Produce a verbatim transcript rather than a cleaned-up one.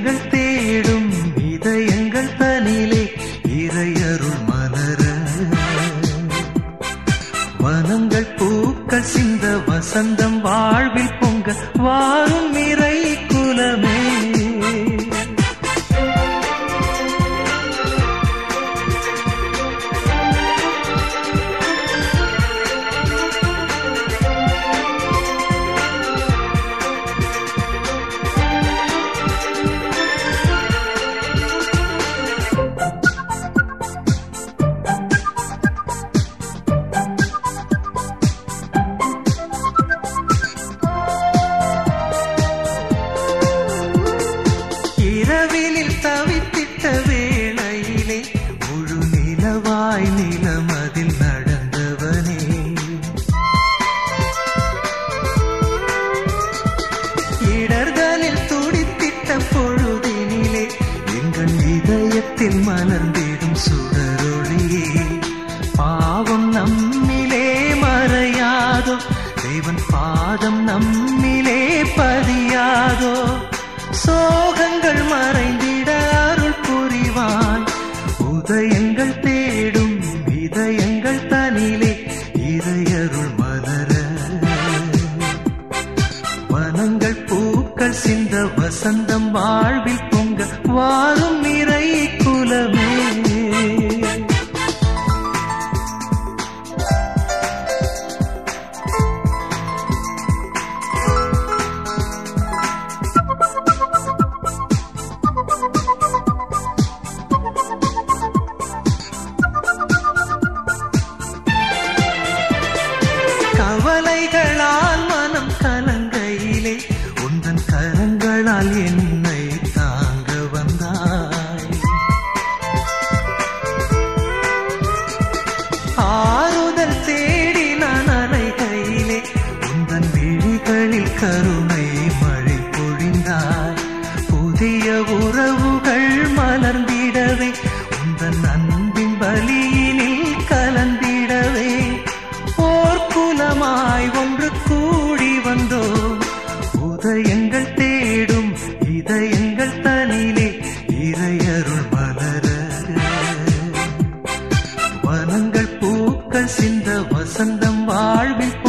உதயங்கள் தேடும் இதயங்கள் தனிலே இறையருள் மலர வனங்கள் பூக்கள் சிந்த வசந்தம் வாழ்வில் பொங்க வாரும் இறை குலமே. இரவிலில் தவித்திட்ட வேளையிலே முழு நிலவாய் நிலமதில் நடந்தவனே, இடர்களில் துடித்திட்ட பொழுதினிலே எங்கள் இதயத்தில் மலர்ந்திடும் சுடரொளியே. பாவம் நம்மிலே மறையாதோ, தேவன் பாதம் நம்மிலே பதியாதோ, சோகங்கள் மறைந்திட அருள் புரிவாய். உதயங்கள் தேடும் இதயங்கள் தனிலே இறையருள் மலர வனங்கள் பூக்கள் சிந்த வசந்தம் வாழ்வில் பொங்க வாரும் இறை குலமே. கவலைகளால் மனம் கலங்கையிலே உந்தன் கரங்களால் என்னை தாங்க வந்தாய். ஆறுதல் தேடி நான் அலைகையிலே உந்தன் விழிகளில் கருணை மழை பொழிந்தாய். புதிய உறவுகள் மலர்ந்திடவே உந்தன் அன்பின் பலியினில் கலந்திடவே குலமாய் ஒன்று கூடி வந்தோம். உதயங்கள் தேடும் இதயங்கள் தனிலே இறையருள் மலர வனங்கள் பூக்கள் சிந்த வசந்தம் வாழ்வில்